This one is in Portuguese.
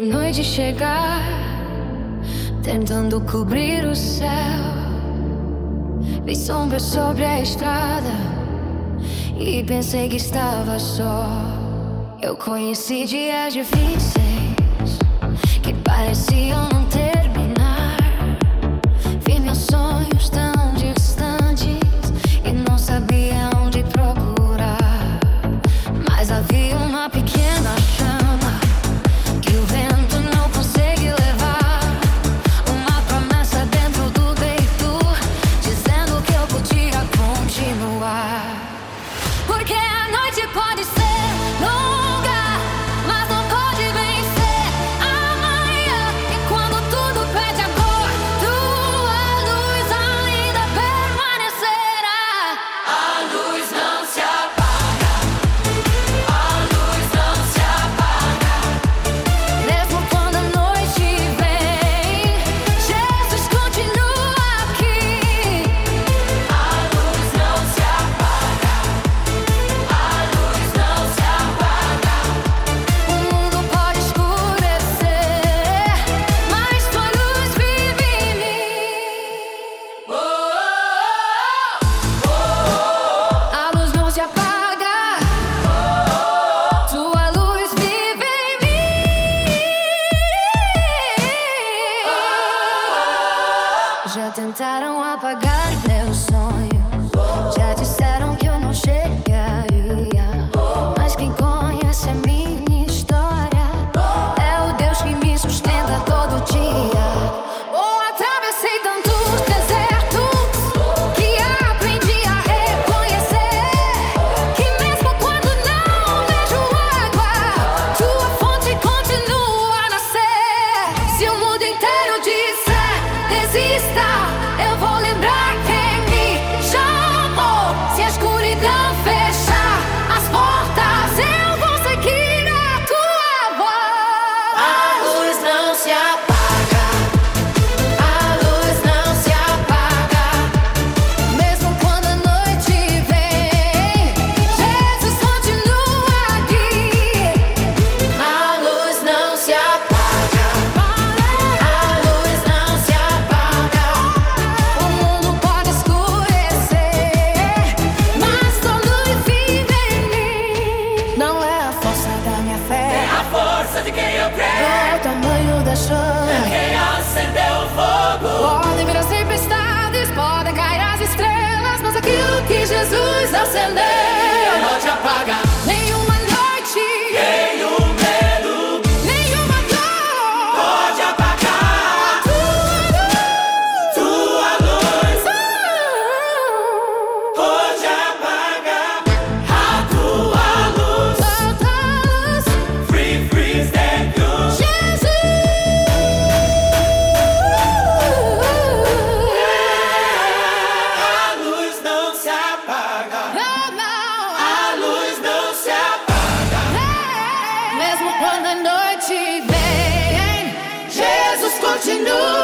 noite chegar, tentando cobrir o céu. Vi sombras sobre a estrada e pensei que estava só. Eu conheci dias difíceis que pareciam não terminar. Vi meus sonhos tão distantes e não sabia onde procurar. Mas havia uma pequena chama que o vento não consegue levar. Uma promessa dentro do peito, dizendo que eu podia continuar. Porque a noite pode ser longa, mas não pode vencer amanhã. E quando tudo perde a cor, tua luz ainda permanecerá. A luz não se apaga, a luz não se apaga. Mesmo quando a noite vem, Jesus continua aqui. A luz não se apaga, a luz não se apaga. O mundo pode escurecer, mas tua luz vive em mim. A luz não se apaga, tua luz vive em mim. Já tentaram apagar meus sonhos, já disseram que eu não chegaria. Mas quem conhece a minha história é o Deus que me sustenta todo dia. Oh, atravessei tantos desertos que aprendi a reconhecer que mesmo quando não vejo água, tua fonte continua a nascer. Se o mundo inteiro disser desista, eu vou lembrar quem me chamou. Se a escuridão fechar as portas, eu vou seguir a tua voz. A luz não se apaga, a luz não se apaga. Mesmo quando a noite vem, Jesus continua aqui. A luz não se apaga, a luz não se apaga. O mundo pode escurecer, mas tua luz vive em mim. Não é a força da minha fé, É a força de quem eu creio, é o tamanho da chama. quem acendeu o fogo. Podem vir as tempestades, podem cair as estrelas, mas aquilo que Jesus acendeu Não te apaga, nenhuma noite, nenhum medo nenhuma dor pode apagar tua luz. Pode apagar a tua luz. Free, free, stand you. A luz não se apaga, a luz não se apaga. Mesmo quando a noite vem, Jesus continua